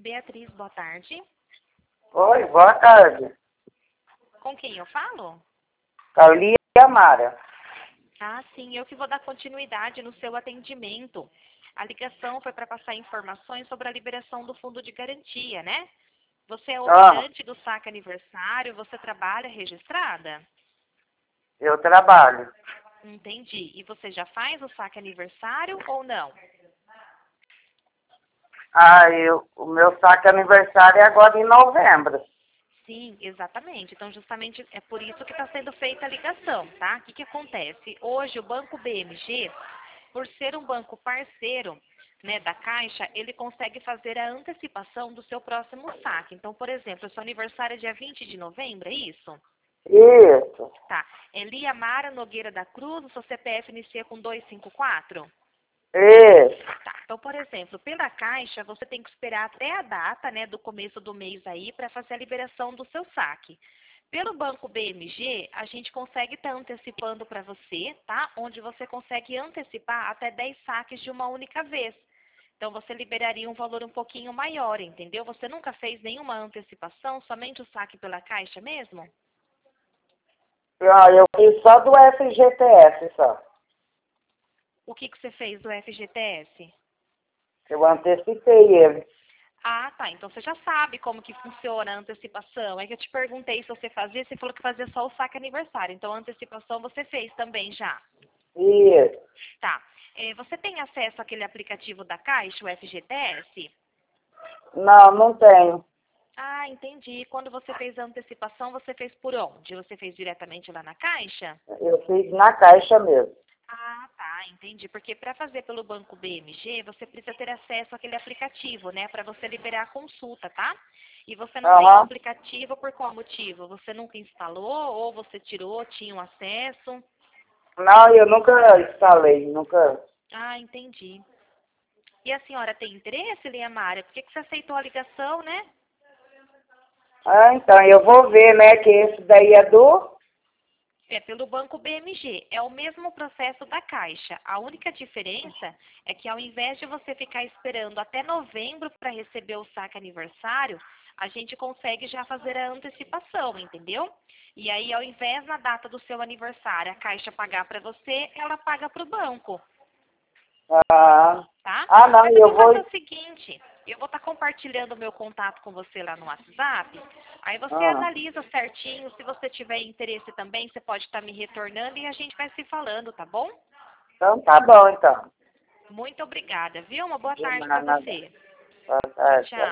Beatriz, boa tarde. Oi, boa tarde. Com quem eu falo? Carlia e Amara. Ah, sim, eu que vou dar continuidade no seu atendimento. A ligação foi para passar informações sobre a liberação do fundo de garantia, né? Você é Ah, operante do saque aniversário, você trabalha registrada? eu trabalho. Entendi. E você já faz o saque aniversário ou não? O meu saque aniversário é agora em novembro. Sim, exatamente. Então, justamente é por isso que está sendo feita a ligação, tá? O que acontece? Hoje, o Banco BMG, por ser um banco parceiro, né, da Caixa, ele consegue fazer a antecipação do seu próximo saque. Então, por exemplo, seu aniversário é dia 20 de novembro, é isso? Isso, Tá. Elia Mara Nogueira da Cruz, o seu CPF inicia com 254? isso. Tá. Então, por exemplo, pela Caixa, você tem que esperar até a data, né, do começo do mês aí para fazer a liberação do seu saque. Pelo Banco BMG, a gente consegue estar antecipando para você, tá? Onde você consegue antecipar até 10 saques de uma única vez. Então, você liberaria um valor um pouquinho maior, entendeu? Você nunca fez nenhuma antecipação, somente o saque pela Caixa mesmo? Eu fiz só do FGTS só. O que você fez do FGTS? Eu antecipei ele. Ah, tá. Então você já sabe como que funciona a antecipação. É que eu te perguntei se você fazia, você falou que fazia só o saque aniversário. Então a antecipação você fez também já. Isso. Tá. Você tem acesso àquele aplicativo da Caixa, o FGTS? Não, não tenho. Ah, entendi. Quando você fez a antecipação, você fez por onde? Você fez diretamente lá na Caixa? Eu fiz na Caixa mesmo. Ah, tá, entendi. Porque para fazer pelo Banco BMG, você precisa ter acesso àquele aplicativo, né? Para você liberar a consulta, tá? E você não tem o Aham. aplicativo por qual motivo? Você nunca instalou ou você tirou, tinha um acesso? Não, eu nunca instalei, nunca. Ah, entendi. E a senhora tem interesse, Liamara? Por que você aceitou a ligação, né? Então, eu vou ver, né, que esse daí é do... É pelo Banco BMG. É o mesmo processo da Caixa. A única diferença é que ao invés de você ficar esperando até novembro para receber o saque aniversário, a gente consegue já fazer a antecipação, entendeu? E aí, ao invés na data do seu aniversário a Caixa pagar para você, ela paga para o banco, Ah, tá? não, Mas eu eu vou fazer vou... o seguinte, eu vou estar compartilhando o meu contato com você lá no WhatsApp. Aí você Ah, analisa certinho, se você tiver interesse também, você pode estar me retornando e a gente vai se falando, tá bom? então tá bom, então. Muito obrigada, viu? Uma boa De tarde para nada. você. Boa Tchau, tarde. tchau.